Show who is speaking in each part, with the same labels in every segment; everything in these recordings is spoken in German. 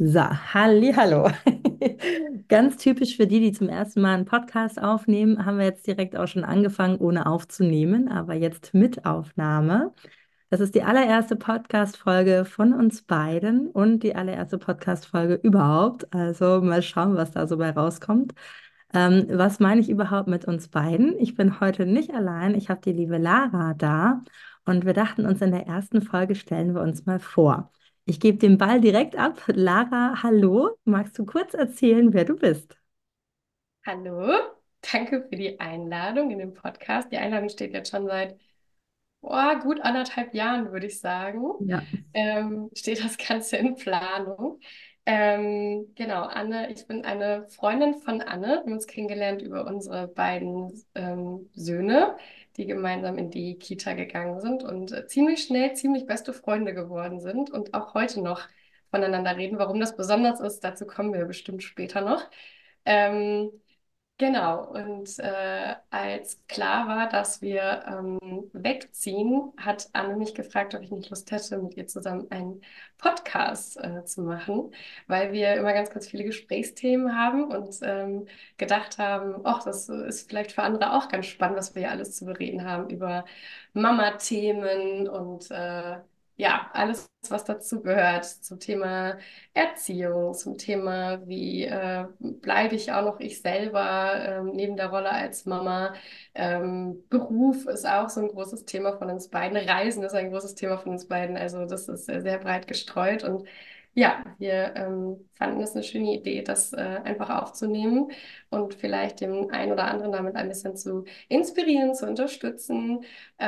Speaker 1: So, hallo. Ganz typisch für die, die zum ersten Mal einen Podcast aufnehmen, haben wir jetzt direkt auch schon angefangen, ohne aufzunehmen, aber jetzt mit Aufnahme. Das ist die allererste Podcast-Folge von uns beiden und die allererste Podcast-Folge überhaupt. Also mal schauen, was da so bei rauskommt. Was meine ich überhaupt mit uns beiden? Ich bin heute nicht allein. Ich habe die liebe Lara da und wir dachten uns, in der ersten Folge stellen wir uns mal vor. Ich gebe den Ball direkt ab. Lara, hallo. Magst du kurz erzählen, wer du bist?
Speaker 2: Hallo, danke für die Einladung in den Podcast. Die Einladung steht jetzt schon seit gut 1,5 Jahren, würde ich sagen.
Speaker 1: Ja.
Speaker 2: Steht das Ganze in Planung. Genau, Anne, ich bin eine Freundin von Anne. Wir haben uns kennengelernt über unsere beiden Söhne, die gemeinsam in die Kita gegangen sind und ziemlich schnell ziemlich beste Freunde geworden sind und auch heute noch voneinander reden. Warum das besonders ist, dazu kommen wir bestimmt später noch. Ähm, Genau, und als klar war, dass wir wegziehen, hat Anne mich gefragt, ob ich nicht Lust hätte, mit ihr zusammen einen Podcast zu machen, weil wir immer ganz, ganz viele Gesprächsthemen haben und gedacht haben, ach, das ist vielleicht für andere auch ganz spannend, was wir hier alles zu bereden haben über Mama-Themen und ja, alles, was dazu gehört zum Thema Erziehung, zum Thema, wie bleibe ich auch noch ich selber neben der Rolle als Mama. Beruf ist auch so ein großes Thema von uns beiden. Reisen ist ein großes Thema von uns beiden. Also das ist sehr, sehr breit gestreut. Und ja, wir fanden es eine schöne Idee, das einfach aufzunehmen und vielleicht den einen oder anderen damit ein bisschen zu inspirieren, zu unterstützen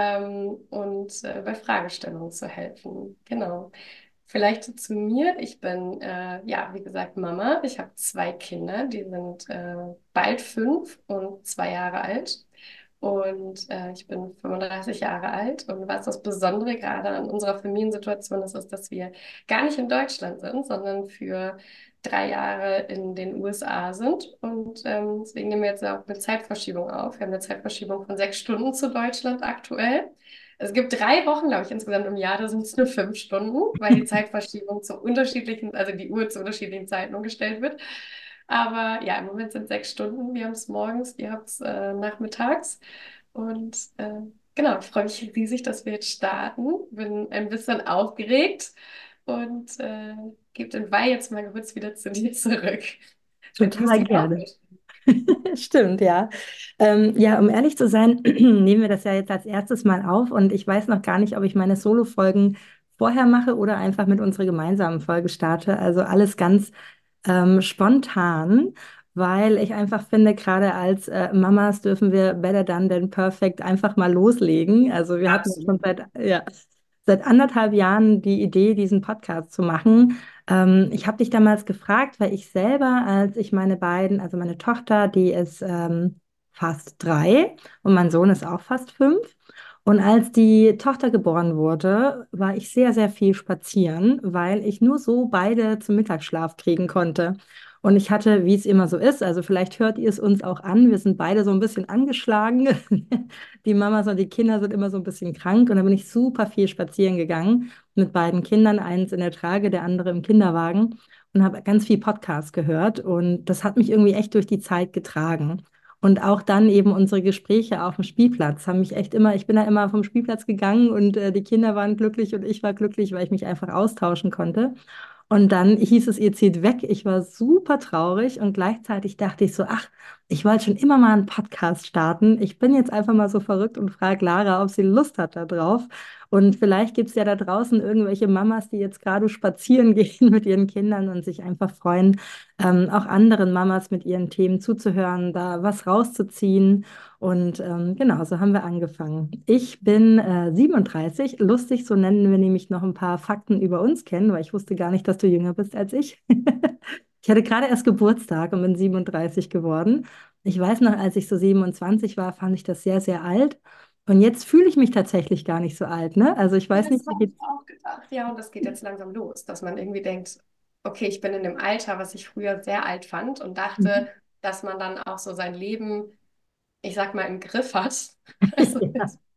Speaker 2: und bei Fragestellungen zu helfen. Genau. Vielleicht zu mir. Ich bin, ja, wie gesagt, Mama. Ich habe zwei Kinder, die sind bald 5 und 2 Jahre alt. Und ich bin 35 Jahre alt. Und was das Besondere gerade an unserer Familiensituation ist, ist, dass wir gar nicht in Deutschland sind, sondern für 3 Jahre in den USA sind. Und deswegen nehmen wir jetzt auch eine Zeitverschiebung auf. Wir haben eine Zeitverschiebung von 6 Stunden zu Deutschland aktuell. Es gibt 3 Wochen, glaube ich, insgesamt im Jahr, da sind es nur 5 Stunden, weil die Zeitverschiebung zu unterschiedlichen, also die Uhr zu unterschiedlichen Zeiten umgestellt wird. Aber ja, im Moment sind 6 Stunden. Wir haben es morgens, ihr habt es nachmittags. Und genau, ich freue mich riesig, dass wir jetzt starten. Bin ein bisschen aufgeregt und gebe den Ball jetzt mal kurz wieder zu dir zurück, wenn du es
Speaker 1: Total
Speaker 2: dir auch
Speaker 1: gerne.
Speaker 2: vorstellst.
Speaker 1: Stimmt, ja. Ja, um ehrlich zu sein, nehmen wir das ja jetzt als erstes Mal auf und ich weiß noch gar nicht, ob ich meine Solo-Folgen vorher mache oder einfach mit unserer gemeinsamen Folge starte. Also alles ganz spontan, weil ich einfach finde, gerade als Mamas dürfen wir better done than perfect einfach mal loslegen. Also wir hatten schon
Speaker 2: Absolut.
Speaker 1: seit 1,5 Jahren die Idee, diesen Podcast zu machen. Ich habe dich damals gefragt, weil ich selber, als ich meine beiden, also meine Tochter, die ist fast 3 und mein Sohn ist auch fast 5. Und als die Tochter geboren wurde, war ich sehr, sehr viel spazieren, weil ich nur so beide zum Mittagsschlaf kriegen konnte. Und ich hatte, wie es immer so ist, also vielleicht hört ihr es uns auch an, wir sind beide so ein bisschen angeschlagen. Die Mamas und die Kinder sind immer so ein bisschen krank. Und dann bin ich super viel spazieren gegangen mit beiden Kindern, eins in der Trage, der andere im Kinderwagen und habe ganz viel Podcast gehört. Und das hat mich irgendwie echt durch die Zeit getragen. Und auch dann eben unsere Gespräche auf dem Spielplatz haben mich echt immer, ich bin da immer vom Spielplatz gegangen und die Kinder waren glücklich und ich war glücklich, weil ich mich einfach austauschen konnte. Und dann hieß es, ihr zieht weg. Ich war super traurig und gleichzeitig dachte ich so, ach, ich wollte schon immer mal einen Podcast starten. Ich bin jetzt einfach mal so verrückt und frage Lara, ob sie Lust hat da drauf. Und vielleicht gibt es ja da draußen irgendwelche Mamas, die jetzt gerade spazieren gehen mit ihren Kindern und sich einfach freuen, auch anderen Mamas mit ihren Themen zuzuhören, da was rauszuziehen. Und genau, so haben wir angefangen. Ich bin 37. Lustig, so nennen wir nämlich noch ein paar Fakten über uns kennen, weil ich wusste gar nicht, dass du jünger bist als ich. Ich hatte gerade erst Geburtstag und bin 37 geworden. Ich weiß noch, als ich so 27 war, fand ich das sehr, sehr alt. Und jetzt fühle ich mich tatsächlich gar nicht so alt, ne? Also ich
Speaker 2: Ja,
Speaker 1: weiß nicht,
Speaker 2: das
Speaker 1: wie
Speaker 2: habe ich
Speaker 1: geht's.
Speaker 2: auch gedacht. Ja, und das geht jetzt langsam los, dass man irgendwie denkt, okay, ich bin in dem Alter, was ich früher sehr alt fand und dachte, dass man dann auch so sein Leben, ich sag mal, im Griff hat. Also
Speaker 1: Ja.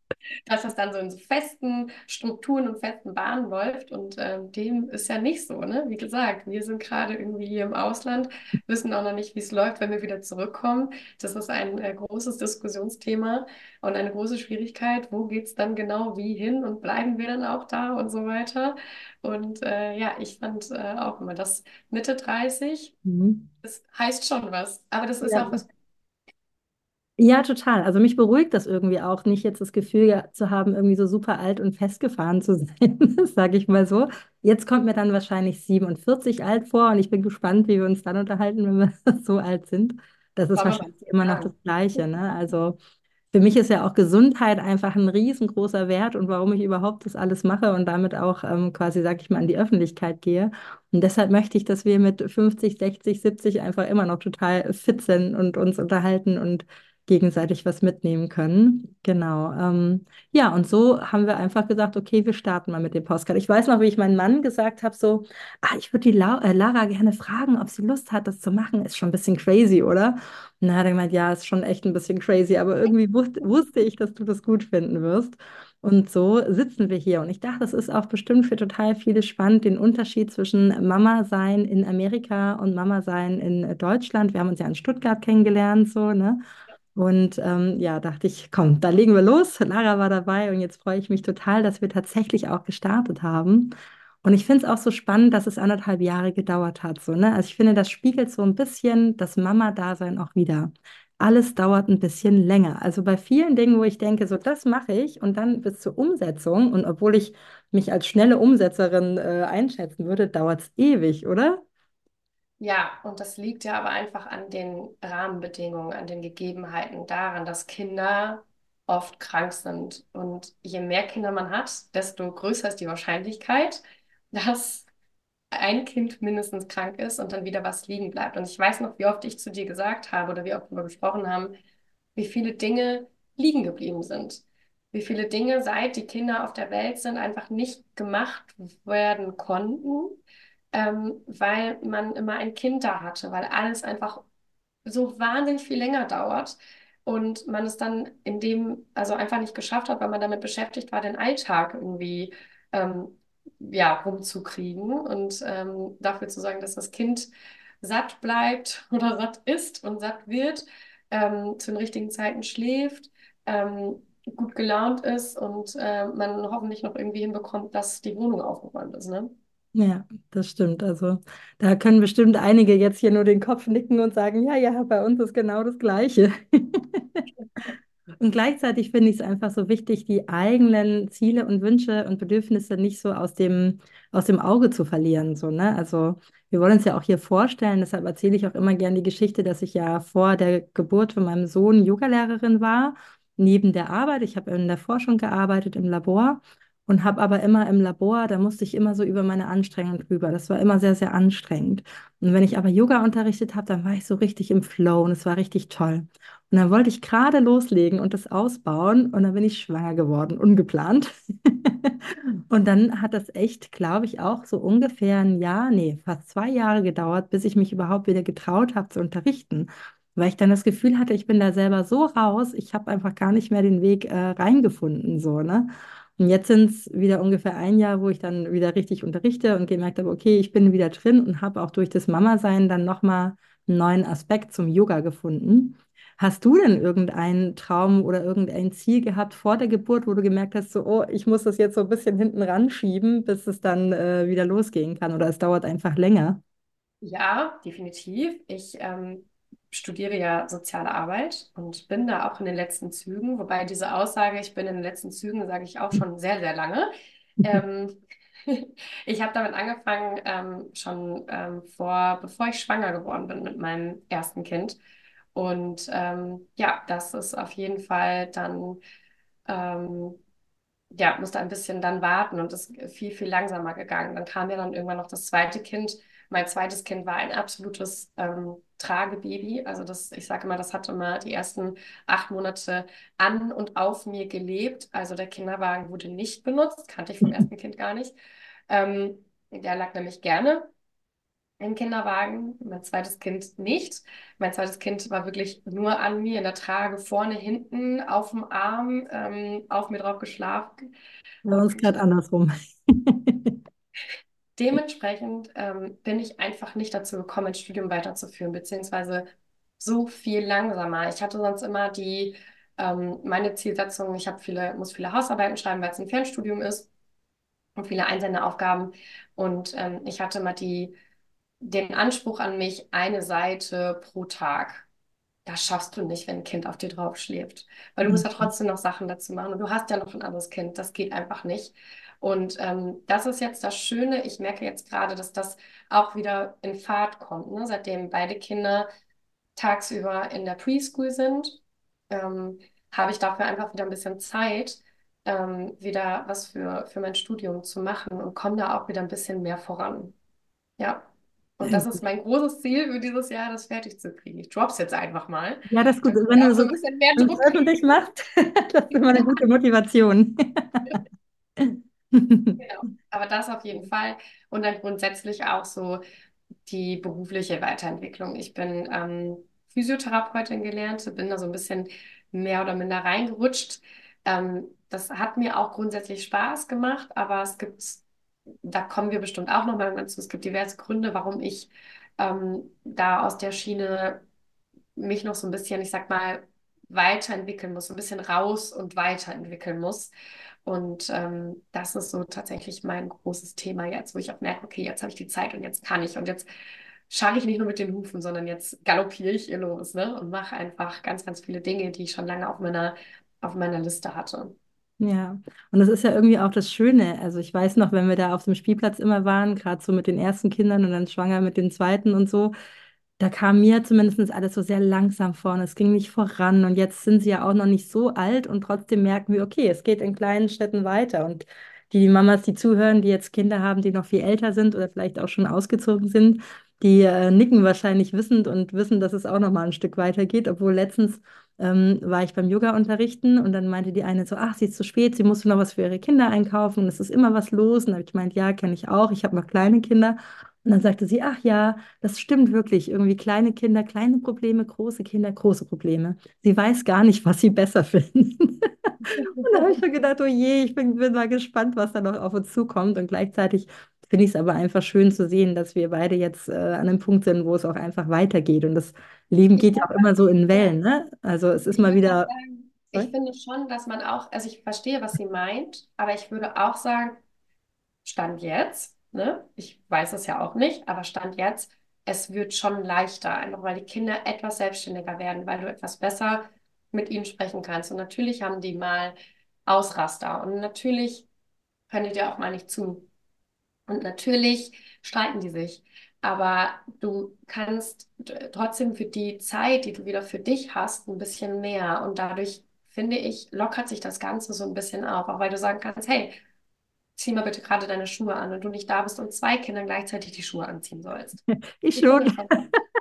Speaker 2: dass das dann so in so festen Strukturen und festen Bahnen läuft. Und dem ist ja nicht so, ne? Wie gesagt, wir sind gerade irgendwie hier im Ausland, wissen auch noch nicht, wie es läuft, wenn wir wieder zurückkommen. Das ist ein großes Diskussionsthema und eine große Schwierigkeit. Wo geht es dann genau wie hin und bleiben wir dann auch da und so weiter? Und ja, ich fand auch immer, das Mitte 30,
Speaker 1: Mhm.
Speaker 2: das heißt schon was. Aber das ist
Speaker 1: Ja.
Speaker 2: auch was.
Speaker 1: Ja, total. Also mich beruhigt das irgendwie auch nicht, jetzt das Gefühl zu haben, irgendwie so super alt und festgefahren zu sein, sage ich mal so. Jetzt kommt mir dann wahrscheinlich 47 alt vor und ich bin gespannt, wie wir uns dann unterhalten, wenn wir so alt sind. Das ist
Speaker 2: Wollen wir mal
Speaker 1: wahrscheinlich immer noch das
Speaker 2: sagen.
Speaker 1: Gleiche, ne? Also für mich ist ja auch Gesundheit einfach ein riesengroßer Wert und warum ich überhaupt das alles mache und damit auch quasi, sag ich mal, an die Öffentlichkeit gehe. Und deshalb möchte ich, dass wir mit 50, 60, 70 einfach immer noch total fit sind und uns unterhalten und gegenseitig was mitnehmen können. Genau. Ja, und so haben wir einfach gesagt, okay, wir starten mal mit dem Postcard. Ich weiß noch, wie ich meinem Mann gesagt habe, so, ich würde die Lara gerne fragen, ob sie Lust hat, das zu machen. Ist schon ein bisschen crazy, oder? Und dann hat er gemeint, ja, ist schon echt ein bisschen crazy, aber irgendwie wusste ich, dass du das gut finden wirst. Und so sitzen wir hier. Und ich dachte, das ist auch bestimmt für total viele spannend, den Unterschied zwischen Mama sein in Amerika und Mama sein in Deutschland. Wir haben uns ja in Stuttgart kennengelernt, so, ne? Und ja, dachte ich, komm, da legen wir los. Lara war dabei und jetzt freue ich mich total, dass wir tatsächlich auch gestartet haben. Und ich finde es auch so spannend, dass es 1,5 Jahre gedauert hat. So, ne? Also ich finde, das spiegelt so ein bisschen das Mama-Dasein auch wieder. Alles dauert ein bisschen länger. Also bei vielen Dingen, wo ich denke, so das mache ich und dann bis zur Umsetzung. Und obwohl ich mich als schnelle Umsetzerin einschätzen würde, dauert es ewig, oder?
Speaker 2: Ja, und das liegt ja aber einfach an den Rahmenbedingungen, an den Gegebenheiten, daran, dass Kinder oft krank sind. Und je mehr Kinder man hat, desto größer ist die Wahrscheinlichkeit, dass ein Kind mindestens krank ist und dann wieder was liegen bleibt. Und ich weiß noch, wie oft ich zu dir gesagt habe oder wie oft wir gesprochen haben, wie viele Dinge liegen geblieben sind. Wie viele Dinge, seit die Kinder auf der Welt sind, einfach nicht gemacht werden konnten, weil man immer ein Kind da hatte, weil alles einfach so wahnsinnig viel länger dauert und man es dann in dem, also einfach nicht geschafft hat, weil man damit beschäftigt war, den Alltag irgendwie ja, rumzukriegen und dafür zu sorgen, dass das Kind satt bleibt oder satt ist und satt wird, zu den richtigen Zeiten schläft, gut gelaunt ist und man hoffentlich noch irgendwie hinbekommt, dass die Wohnung aufgeräumt ist, ne?
Speaker 1: Ja, das stimmt. Also da können bestimmt einige jetzt hier nur den Kopf nicken und sagen, ja, ja, bei uns ist genau das Gleiche. Und gleichzeitig finde ich es einfach so wichtig, die eigenen Ziele und Wünsche und Bedürfnisse nicht so aus dem Auge zu verlieren. So, ne? Also wir wollen uns ja auch hier vorstellen, deshalb erzähle ich auch immer gerne die Geschichte, dass ich ja vor der Geburt von meinem Sohn Yogalehrerin war, neben der Arbeit. Ich habe in der Forschung gearbeitet im Labor und habe aber immer im Labor, da musste ich immer so über meine Anstrengung drüber. Das war immer sehr, sehr anstrengend. Und wenn ich aber Yoga unterrichtet habe, dann war ich so richtig im Flow und es war richtig toll. Und dann wollte ich gerade loslegen und das ausbauen und dann bin ich schwanger geworden, ungeplant. Und dann hat das echt, glaube ich, auch so ungefähr ein Jahr, nee, fast 2 Jahre gedauert, bis ich mich überhaupt wieder getraut habe zu unterrichten. Weil ich dann das Gefühl hatte, ich bin da selber so raus, ich habe einfach gar nicht mehr den Weg reingefunden, so, ne? Und jetzt sind es wieder ungefähr ein Jahr, wo ich dann wieder richtig unterrichte und gemerkt habe, okay, ich bin wieder drin und habe auch durch das Mama-Sein dann nochmal einen neuen Aspekt zum Yoga gefunden. Hast du denn irgendeinen Traum oder irgendein Ziel gehabt vor der Geburt, wo du gemerkt hast, so, oh, ich muss das jetzt so ein bisschen hinten ranschieben, bis es dann wieder losgehen kann oder es dauert einfach länger?
Speaker 2: Ja, definitiv. Ich studiere ja soziale Arbeit und bin da auch in den letzten Zügen, wobei diese Aussage, ich bin in den letzten Zügen, sage ich auch schon sehr, sehr lange. Ähm, ich habe damit angefangen, schon bevor ich schwanger geworden bin mit meinem ersten Kind. Und ja, das ist auf jeden Fall dann ähm, ja, musste ein bisschen dann warten und ist viel, viel langsamer gegangen. Dann kam ja dann irgendwann noch das zweite Kind. Mein zweites Kind war ein absolutes Tragebaby. Also das, ich sage immer, das hat immer die ersten 8 Monate an und auf mir gelebt. Also der Kinderwagen wurde nicht benutzt, kannte ich vom ersten Kind gar nicht. Der lag nämlich gerne. Im Kinderwagen, mein zweites Kind nicht. Mein zweites Kind war wirklich nur an mir in der Trage, vorne, hinten, auf dem Arm, auf mir drauf geschlafen.
Speaker 1: Bei uns
Speaker 2: Und
Speaker 1: gerade andersrum.
Speaker 2: dementsprechend bin ich einfach nicht dazu gekommen, ein Studium weiterzuführen, beziehungsweise so viel langsamer. Ich hatte sonst immer meine Zielsetzung, muss viele Hausarbeiten schreiben, weil es ein Fernstudium ist und viele einzelne Aufgaben. Und ich hatte immer den Anspruch an mich, eine Seite pro Tag. Das schaffst du nicht, wenn ein Kind auf dir drauf schläft. Weil du musst ja trotzdem noch Sachen dazu machen und du hast ja noch ein anderes Kind. Das geht einfach nicht. Und das ist jetzt das Schöne. Ich merke jetzt gerade, dass das auch wieder in Fahrt kommt, ne? Seitdem beide Kinder tagsüber in der Preschool sind, habe ich dafür einfach wieder ein bisschen Zeit, wieder was für mein Studium zu machen und komme da auch wieder ein bisschen mehr voran. Ja. Und das ist mein großes Ziel für dieses Jahr, das fertig zu kriegen. Ich drop's jetzt einfach mal,
Speaker 1: Ja, das ist gut.
Speaker 2: damit
Speaker 1: Wenn
Speaker 2: wir
Speaker 1: du
Speaker 2: auch so
Speaker 1: so
Speaker 2: ein bisschen mehr
Speaker 1: wenn du
Speaker 2: Druck
Speaker 1: es öffentlich
Speaker 2: kriegen.
Speaker 1: machst, das ist immer eine gute Motivation.
Speaker 2: Genau. Aber das auf jeden Fall. Und dann grundsätzlich auch so die berufliche Weiterentwicklung. Ich bin Physiotherapeutin gelernt, bin da so ein bisschen mehr oder minder reingerutscht. Das hat mir auch grundsätzlich Spaß gemacht, aber da kommen wir bestimmt auch nochmal dazu, es gibt diverse Gründe, warum ich da aus der Schiene mich noch so ein bisschen, ich sag mal, weiterentwickeln muss, so ein bisschen raus und weiterentwickeln muss. Und das ist so tatsächlich mein großes Thema jetzt, wo ich auch merke, okay, jetzt habe ich die Zeit und jetzt kann ich. Und jetzt schlage ich nicht nur mit den Hufen, sondern jetzt galoppiere ich ihr los, ne? Und mache einfach ganz, ganz viele Dinge, die ich schon lange auf meiner Liste hatte.
Speaker 1: Ja, und das ist ja irgendwie auch das Schöne. Also ich weiß noch, wenn wir da auf dem Spielplatz immer waren, gerade so mit den ersten Kindern und dann schwanger mit den zweiten und so, da kam mir zumindest alles so sehr langsam vor und es ging nicht voran. Und jetzt sind sie ja auch noch nicht so alt und trotzdem merken wir, okay, es geht in kleinen Schritten weiter. Und die Mamas, die zuhören, die jetzt Kinder haben, die noch viel älter sind oder vielleicht auch schon ausgezogen sind, die nicken wahrscheinlich wissend und wissen, dass es auch noch mal ein Stück weitergeht. Obwohl letztens war ich beim Yoga unterrichten und dann meinte die eine so, ach, sie ist zu spät, sie musste noch was für ihre Kinder einkaufen und es ist immer was los. Und da habe ich gemeint, ja, kenne ich auch, ich habe noch kleine Kinder. Und dann sagte sie, ach ja, das stimmt wirklich. Irgendwie kleine Kinder, kleine Probleme, große Kinder, große Probleme. Sie weiß gar nicht, was sie besser finden. Und da habe ich schon gedacht, oh je, bin mal gespannt, was da noch auf uns zukommt. Und gleichzeitig finde ich es aber einfach schön zu sehen, dass wir beide jetzt an einem Punkt sind, wo es auch einfach weitergeht. Und das Leben
Speaker 2: Ich
Speaker 1: geht ja
Speaker 2: muss
Speaker 1: auch immer so in
Speaker 2: ja,
Speaker 1: Wellen, ne? Also es ist
Speaker 2: ich
Speaker 1: mal
Speaker 2: würde auch
Speaker 1: wieder.
Speaker 2: sagen, ich
Speaker 1: Sorry?
Speaker 2: finde schon, dass man auch, also ich verstehe, was sie meint, aber ich würde auch sagen, Stand jetzt, ne? Ich weiß es ja auch nicht, aber Stand jetzt, es wird schon leichter, einfach weil die Kinder etwas selbstständiger werden, weil du etwas besser mit ihnen sprechen kannst. Und natürlich haben die mal Ausraster und natürlich hören die dir auch mal nicht zu. Und natürlich streiten die sich. Aber du kannst trotzdem für die Zeit, die du wieder für dich hast, ein bisschen mehr. Und dadurch, finde ich, lockert sich das Ganze so ein bisschen auf. Auch weil du sagen kannst, hey, zieh mal bitte gerade deine Schuhe an und du nicht da bist und zwei Kindern gleichzeitig die Schuhe anziehen sollst.
Speaker 1: Ich
Speaker 2: Ich finde
Speaker 1: schon,
Speaker 2: das schon.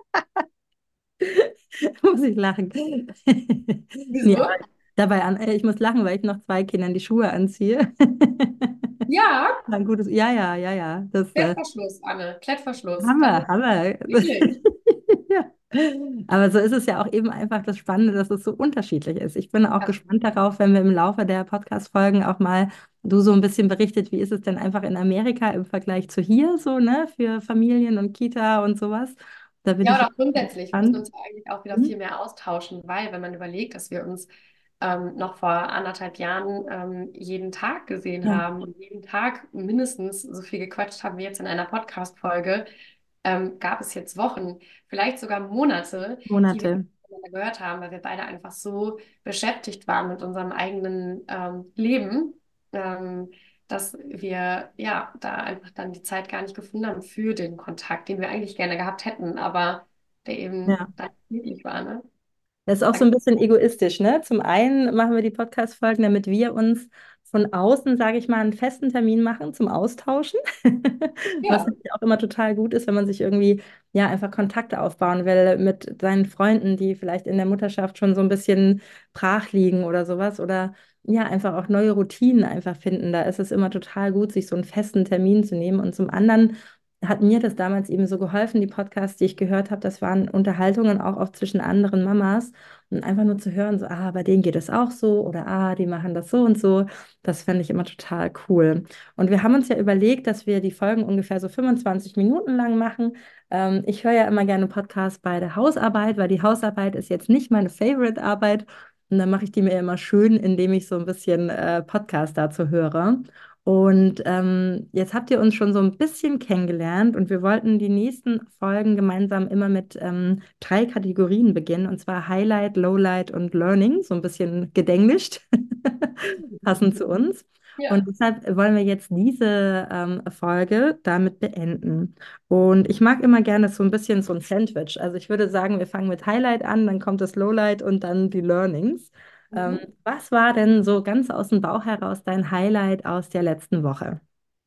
Speaker 1: muss ich lachen. Nee, aber
Speaker 2: Wieso?
Speaker 1: ich muss lachen, weil ich noch zwei Kindern die Schuhe anziehe.
Speaker 2: Ja,
Speaker 1: Ein gutes, ja, ja, ja, ja. Das
Speaker 2: Klettverschluss, Anne, Klettverschluss.
Speaker 1: Hammer,
Speaker 2: Dann
Speaker 1: Hammer.
Speaker 2: wirklich.
Speaker 1: Ja. Aber so ist es ja auch eben einfach das Spannende, dass es so unterschiedlich ist. Ich bin auch
Speaker 2: Ja,
Speaker 1: gespannt darauf, wenn wir im Laufe der Podcast-Folgen auch mal du so ein bisschen berichtet, wie ist es denn einfach in Amerika im Vergleich zu hier so, ne, für Familien und Kita und sowas. Da bin
Speaker 2: ja,
Speaker 1: ich
Speaker 2: oder auch grundsätzlich müssen wir
Speaker 1: gespannt.
Speaker 2: uns ja eigentlich auch wieder viel
Speaker 1: Hm?
Speaker 2: mehr austauschen, weil wenn man überlegt, dass wir uns noch vor 1,5 Jahren jeden Tag gesehen
Speaker 1: Ja,
Speaker 2: haben und jeden Tag mindestens so viel gequatscht haben wie jetzt in einer Podcast-Folge, gab es jetzt Wochen, vielleicht sogar Monate, die wir
Speaker 1: Monate.
Speaker 2: nicht miteinander gehört haben, weil wir beide einfach so beschäftigt waren mit unserem eigenen Leben, ähm, dass wir ja da einfach dann die Zeit gar nicht gefunden haben für den Kontakt, den wir eigentlich gerne gehabt hätten, aber der
Speaker 1: Ja.
Speaker 2: eben dann nicht möglich war, ne?
Speaker 1: Das ist auch so
Speaker 2: Danke.
Speaker 1: ein bisschen egoistisch, ne? Zum einen machen wir die Podcast-Folgen, damit wir uns von außen, sage ich mal, einen festen Termin machen zum Austauschen. Was
Speaker 2: Ja,
Speaker 1: natürlich auch immer total gut ist, wenn man sich irgendwie, ja, einfach Kontakte aufbauen will mit seinen Freunden, die vielleicht in der Mutterschaft schon so ein bisschen brach liegen oder sowas. Oder ja, einfach auch neue Routinen einfach finden. Da ist es immer total gut, sich so einen festen Termin zu nehmen. Und zum anderen hat mir das damals eben so geholfen, die Podcasts, die ich gehört habe, das waren Unterhaltungen auch oft zwischen anderen Mamas und einfach nur zu hören, so, bei denen geht es auch so oder die machen das so und so, das fände ich immer total cool. Und wir haben uns ja überlegt, dass wir die Folgen ungefähr so 25 Minuten lang machen. Ich höre ja immer gerne Podcasts bei der Hausarbeit, weil die Hausarbeit ist jetzt nicht meine Favorite-Arbeit. Und dann mache ich die mir immer schön, indem ich so ein bisschen Podcast dazu höre. Und jetzt habt ihr uns schon so ein bisschen kennengelernt und wir wollten die nächsten Folgen gemeinsam immer mit 3 Kategorien beginnen, und zwar Highlight, Lowlight und Learning, so ein bisschen gedenglischt, passend zu uns. Und
Speaker 2: Ja.
Speaker 1: deshalb wollen wir jetzt diese Folge damit beenden. Und ich mag immer gerne so ein bisschen so ein Sandwich. Also ich würde sagen, wir fangen mit Highlight an, dann kommt das Lowlight und dann die Learnings.
Speaker 2: Mhm.
Speaker 1: Was war denn so ganz aus dem Bauch heraus dein Highlight aus der letzten Woche?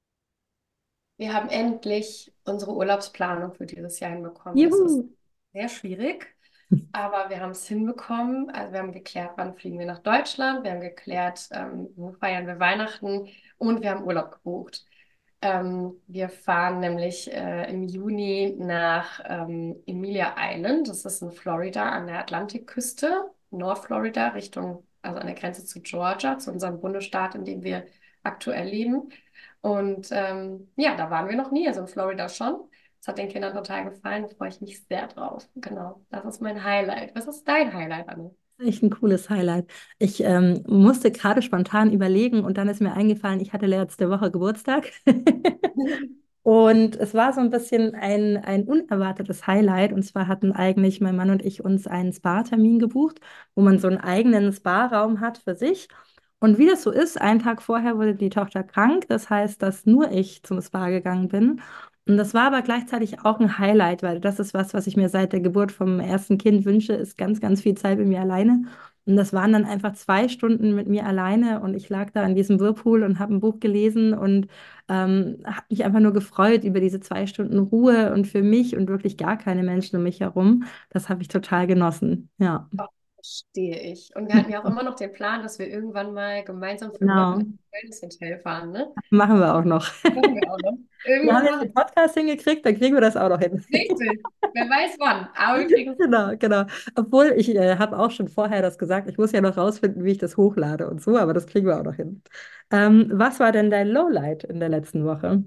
Speaker 2: Wir haben endlich unsere Urlaubsplanung für dieses Jahr hinbekommen. Das ist
Speaker 1: Juhu!
Speaker 2: sehr schwierig, aber wir haben es hinbekommen. Also wir haben geklärt, wann fliegen wir nach Deutschland, wir haben geklärt, wo feiern wir Weihnachten und wir haben Urlaub gebucht. Wir fahren nämlich im Juni nach Emilia Island. Das ist in Florida an der Atlantikküste, Nordflorida, Richtung, also an der Grenze zu Georgia, zu unserem Bundesstaat, in dem wir aktuell leben. Und ja, da waren wir noch nie, also in Florida schon. Das hat den Kindern total gefallen, da freue ich mich sehr drauf. Genau, das ist mein Highlight. Was ist dein Highlight, Anne?
Speaker 1: Echt ein cooles Highlight. Ich musste gerade spontan überlegen und dann ist mir eingefallen, ich hatte letzte Woche Geburtstag. Und es war so ein bisschen ein unerwartetes Highlight. Und zwar hatten eigentlich mein Mann und ich uns einen Spa-Termin gebucht, wo man so einen eigenen Spa-Raum hat für sich. Und wie das so ist, einen Tag vorher wurde die Tochter krank. Das heißt, dass nur ich zum Spa gegangen bin. Und das war aber gleichzeitig auch ein Highlight, weil das ist was, was ich mir seit der Geburt vom ersten Kind wünsche, ist ganz, ganz viel Zeit mit mir alleine. Und das waren dann einfach 2 Stunden mit mir alleine und ich lag da in diesem Whirlpool und habe ein Buch gelesen und habe mich einfach nur gefreut über diese 2 Stunden Ruhe und für mich und wirklich gar keine Menschen um mich herum. Das habe ich total genossen. Ja,
Speaker 2: Oh, verstehe ich. Und wir hatten ja auch immer noch den Plan, dass wir irgendwann mal gemeinsam für ein
Speaker 1: genau.
Speaker 2: Wochenende ins Hotel fahren, ne?
Speaker 1: Machen wir auch noch.
Speaker 2: Machen wir auch noch.
Speaker 1: Wir haben
Speaker 2: Irgendwann
Speaker 1: jetzt
Speaker 2: mal.
Speaker 1: den Podcast hingekriegt, dann kriegen wir das auch noch hin.
Speaker 2: Richtig. Wer weiß wann. Aber wir kriegen es.
Speaker 1: Genau, genau. Obwohl ich habe auch schon vorher das gesagt, ich muss ja noch rausfinden, wie ich das hochlade und so, aber das kriegen wir auch noch hin. Was war denn dein Lowlight in der letzten Woche?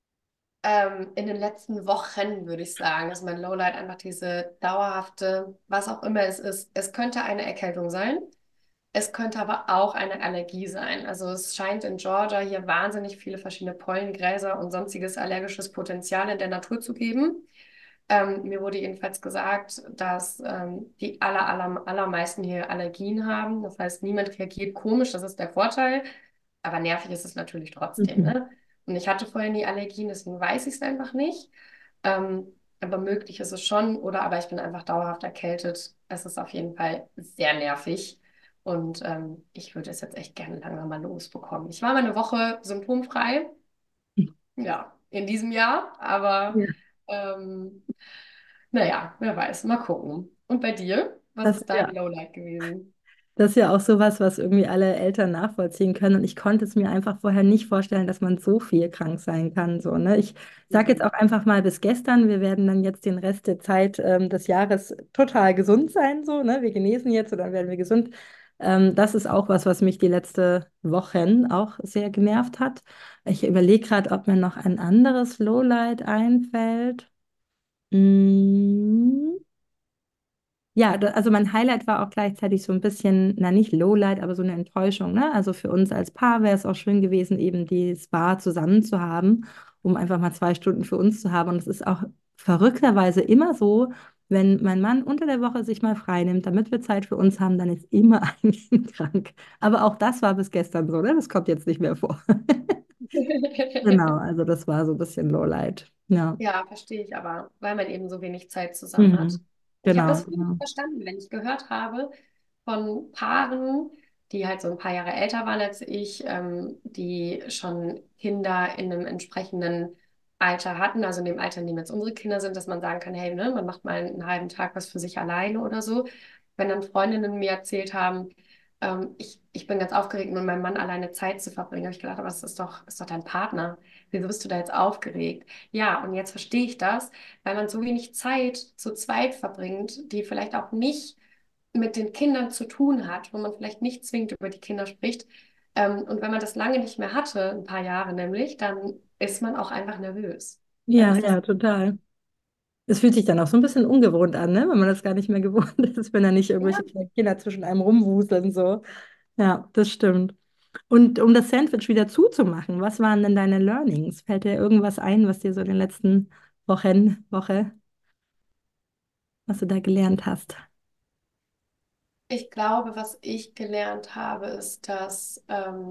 Speaker 2: In den letzten Wochen würde ich sagen, ist mein Lowlight einfach diese dauerhafte, was auch immer es ist. Es könnte eine Erkältung sein. Es könnte aber auch eine Allergie sein. Also es scheint in Georgia hier wahnsinnig viele verschiedene Pollengräser und sonstiges allergisches Potenzial in der Natur zu geben. Mir wurde jedenfalls gesagt, dass die allermeisten hier Allergien haben. Das heißt, niemand reagiert komisch, das ist der Vorteil. Aber nervig ist es natürlich trotzdem,
Speaker 1: Mhm.
Speaker 2: ne? Und ich hatte vorher nie Allergien, deswegen weiß ich es einfach nicht. Aber möglich ist es schon. Oder aber ich bin einfach dauerhaft erkältet. Es ist auf jeden Fall sehr nervig. Und ich würde es jetzt echt gerne langsam mal losbekommen. Ich war mal eine Woche symptomfrei, ja, in diesem Jahr. Aber
Speaker 1: Ja.
Speaker 2: ähm, naja, wer weiß. Mal gucken. Und bei dir? Was
Speaker 1: Das
Speaker 2: ist
Speaker 1: ja.
Speaker 2: dein Lowlight gewesen?
Speaker 1: Das ist ja auch sowas, was irgendwie alle Eltern nachvollziehen können. Und ich konnte es mir einfach vorher nicht vorstellen, dass man so viel krank sein kann. So, ne? Ich sage jetzt
Speaker 2: Mhm.
Speaker 1: auch einfach mal bis gestern. Wir werden dann jetzt den Rest der Zeit des Jahres total gesund sein. So, ne? Wir genesen jetzt und dann werden wir gesund. Das ist auch was, was mich die letzten Wochen auch sehr genervt hat. Ich überlege gerade, ob mir noch ein anderes Lowlight einfällt. Mm. Ja, also mein Highlight war auch gleichzeitig so ein bisschen, na nicht Lowlight, aber so eine Enttäuschung, ne? Also für uns als Paar wäre es auch schön gewesen, eben die Spa zusammen zu haben, um einfach mal 2 Stunden für uns zu haben. Und es ist auch verrückterweise immer so, wenn mein Mann unter der Woche sich mal frei nimmt, damit wir Zeit für uns haben, dann ist immer ein Kind krank. Aber auch das war bis gestern so, ne? Das kommt jetzt nicht mehr vor. Genau, also das war so ein bisschen Lowlight. Ja.
Speaker 2: Ja, verstehe ich aber, weil man eben so wenig Zeit zusammen hat.
Speaker 1: Mhm.
Speaker 2: Ich habe
Speaker 1: Genau,
Speaker 2: das nicht
Speaker 1: genau.
Speaker 2: verstanden, wenn ich gehört habe von Paaren, die halt so ein paar Jahre älter waren als ich, die schon Kinder in einem entsprechenden Alter hatten, also in dem Alter, in dem jetzt unsere Kinder sind, dass man sagen kann, hey, ne, man macht mal einen halben Tag was für sich alleine oder so. Wenn dann Freundinnen mir erzählt haben, ich bin ganz aufgeregt, mit meinem Mann alleine Zeit zu verbringen. Habe ich gedacht, aber ist doch dein Partner. Wieso bist du da jetzt aufgeregt? Ja, und jetzt verstehe ich das, weil man so wenig Zeit zu zweit verbringt, die vielleicht auch nicht mit den Kindern zu tun hat, wo man vielleicht nicht zwingend über die Kinder spricht. Und wenn man das lange nicht mehr hatte, ein paar Jahre nämlich, dann ist man auch einfach nervös. Dann
Speaker 1: Ja,
Speaker 2: ist das,
Speaker 1: ja, total. Es fühlt sich dann auch so ein bisschen ungewohnt an, ne? Wenn man das gar nicht mehr gewohnt ist, wenn da nicht irgendwelche
Speaker 2: ja,
Speaker 1: kleinen Kinder zwischen einem rumwuseln, so. Ja, das stimmt. Und um das Sandwich wieder zuzumachen, was waren denn deine Learnings? Fällt dir irgendwas ein, was dir so in den letzten Woche, was du da gelernt hast?
Speaker 2: ich glaube, was ich gelernt habe, ist, dass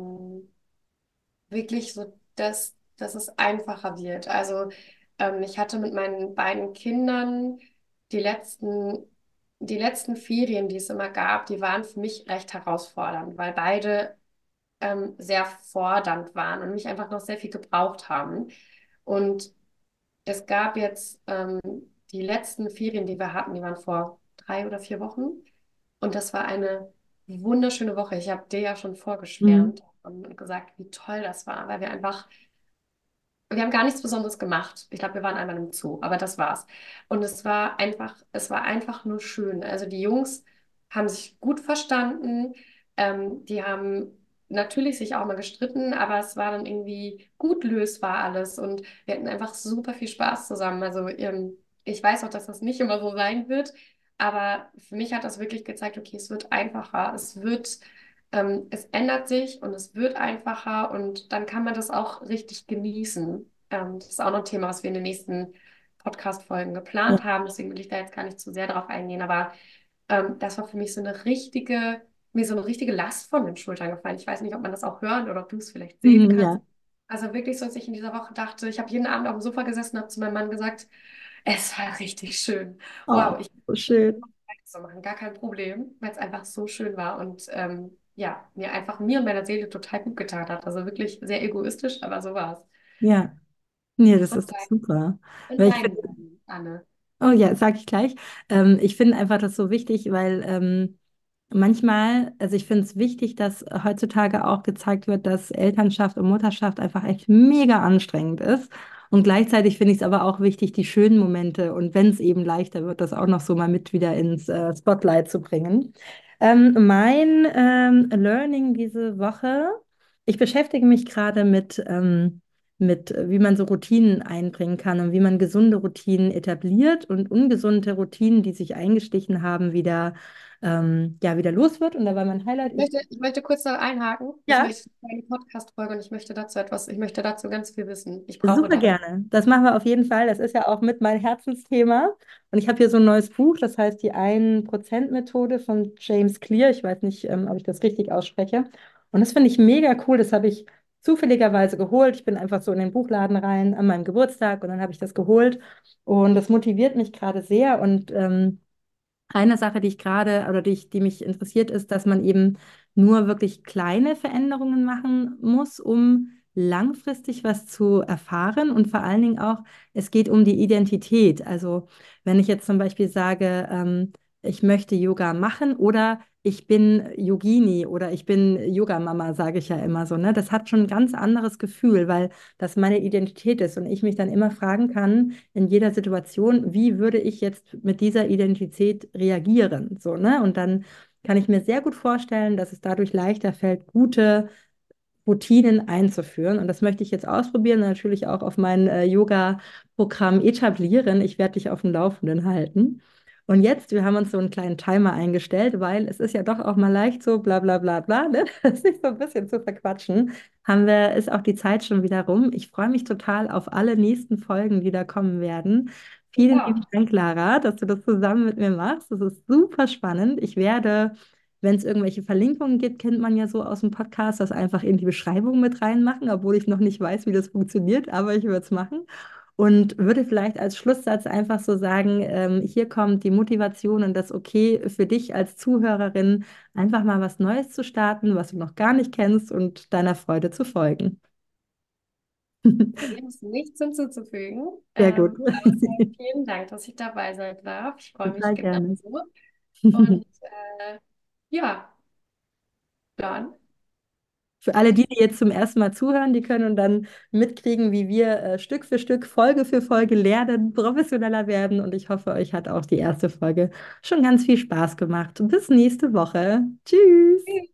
Speaker 2: wirklich so, dass es einfacher wird. Also ich hatte mit meinen beiden Kindern die letzten, die letzten Ferien, die es immer gab, die waren für mich recht herausfordernd, weil beide sehr fordernd waren und mich einfach noch sehr viel gebraucht haben. Und es gab jetzt die letzten Ferien, die wir hatten, die waren vor 3 oder 4 Wochen. Und das war eine wunderschöne Woche. Ich habe dir ja schon
Speaker 1: Mhm.
Speaker 2: vorgeschwärmt und gesagt, wie toll das war, weil wir haben gar nichts Besonderes gemacht. Ich glaube, wir waren einmal im Zoo, aber das war's. Und es war einfach nur schön. Also die Jungs haben sich gut verstanden. Die haben natürlich sich auch mal gestritten, aber es war dann irgendwie gut lösbar alles und wir hatten einfach super viel Spaß zusammen. Also ich weiß auch, dass das nicht immer so sein wird, aber für mich hat das wirklich gezeigt, okay, es wird einfacher, es ändert sich und es wird einfacher und dann kann man das auch richtig genießen. Das ist auch noch ein Thema, was wir in den nächsten Podcast-Folgen
Speaker 1: Ja.
Speaker 2: geplant haben. Deswegen will ich da jetzt gar nicht zu sehr drauf eingehen. Aber das war für mich mir so eine richtige Last von den Schultern gefallen. Ich weiß nicht, ob man das auch hören oder ob du es vielleicht sehen
Speaker 1: Mhm,
Speaker 2: kannst.
Speaker 1: ja.
Speaker 2: Also wirklich so, dass ich in dieser Woche dachte, ich habe jeden Abend auf dem Sofa gesessen und habe zu meinem Mann gesagt, es war richtig schön.
Speaker 1: Oh,
Speaker 2: Wow, ich
Speaker 1: so
Speaker 2: kann
Speaker 1: schön.
Speaker 2: so machen, gar kein Problem, weil es einfach so schön war und ja, mir und meiner Seele total gut getan hat. Also wirklich sehr egoistisch, aber so war es.
Speaker 1: Ja. Nee, das
Speaker 2: Und
Speaker 1: ist doch super.
Speaker 2: und
Speaker 1: Weil ich
Speaker 2: dein
Speaker 1: finde,
Speaker 2: Lernen, Anne.
Speaker 1: oh ja, sag ich gleich. Ich finde einfach das so wichtig, weil manchmal, also ich finde es wichtig, dass heutzutage auch gezeigt wird, dass Elternschaft und Mutterschaft einfach echt mega anstrengend ist. Und gleichzeitig finde ich es aber auch wichtig, die schönen Momente und wenn es eben leichter wird, das auch noch so mal mit wieder ins Spotlight zu bringen. Mein Learning diese Woche, ich beschäftige mich gerade mit wie man so Routinen einbringen kann und wie man gesunde Routinen etabliert und ungesunde Routinen, die sich eingeschlichen haben, ja, wieder los wird. Und da war mein Highlight.
Speaker 2: Ich möchte kurz da einhaken. Ich
Speaker 1: Ja,
Speaker 2: möchte eine Podcast-Folge und ich möchte dazu ganz viel wissen. Ich brauche
Speaker 1: super
Speaker 2: das.
Speaker 1: gerne. Das machen wir auf jeden Fall. Das ist ja auch mit mein Herzensthema. Und ich habe hier so ein neues Buch, das heißt die 1% Methode von James Clear. Ich weiß nicht, ob ich das richtig ausspreche. Und das finde ich mega cool. Das habe ich zufälligerweise geholt. Ich bin einfach so in den Buchladen rein an meinem Geburtstag und dann habe ich das geholt. Und das motiviert mich gerade sehr. Und eine Sache, die ich gerade oder die mich interessiert, ist, dass man eben nur wirklich kleine Veränderungen machen muss, um langfristig was zu erfahren und vor allen Dingen auch, es geht um die Identität. Also wenn ich jetzt zum Beispiel sage, ich möchte Yoga machen oder ich bin Yogini oder ich bin Yogamama, sage ich ja immer so, ne? Das hat schon ein ganz anderes Gefühl, weil das meine Identität ist und ich mich dann immer fragen kann, in jeder Situation, wie würde ich jetzt mit dieser Identität reagieren? So, ne? Und dann kann ich mir sehr gut vorstellen, dass es dadurch leichter fällt, gute Routinen einzuführen. Und das möchte ich jetzt ausprobieren und natürlich auch auf mein Yoga-Programm etablieren. Ich werde dich auf dem Laufenden halten. Und jetzt, wir haben uns so einen kleinen Timer eingestellt, weil es ist ja doch auch mal leicht so bla bla bla bla, ne? Sich so ein bisschen zu verquatschen. Ist auch die Zeit schon wieder rum. Ich freue mich total auf alle nächsten Folgen, die da kommen werden. Vielen lieben
Speaker 2: Ja.
Speaker 1: Dank, Lara, dass du das zusammen mit mir machst. Das ist super spannend. Ich werde wenn es irgendwelche Verlinkungen gibt, kennt man ja so aus dem Podcast, das einfach in die Beschreibung mit reinmachen, obwohl ich noch nicht weiß, wie das funktioniert, aber ich würde es machen. Und würde vielleicht als Schlusssatz einfach so sagen, hier kommt die Motivation und das Okay für dich als Zuhörerin, einfach mal was Neues zu starten, was du noch gar nicht kennst und deiner Freude zu folgen.
Speaker 2: Dem ist nichts hinzuzufügen.
Speaker 1: Sehr gut.
Speaker 2: Außer vielen Dank, dass ich dabei sein darf. Ich freue mich
Speaker 1: Total gerne.
Speaker 2: genauso. Und ja, Plan.
Speaker 1: Für alle die, die jetzt zum ersten Mal zuhören, die können dann mitkriegen, wie wir Stück für Stück, Folge für Folge lernen, professioneller werden. Und ich hoffe, euch hat auch die erste Folge schon ganz viel Spaß gemacht. Bis nächste Woche. Tschüss.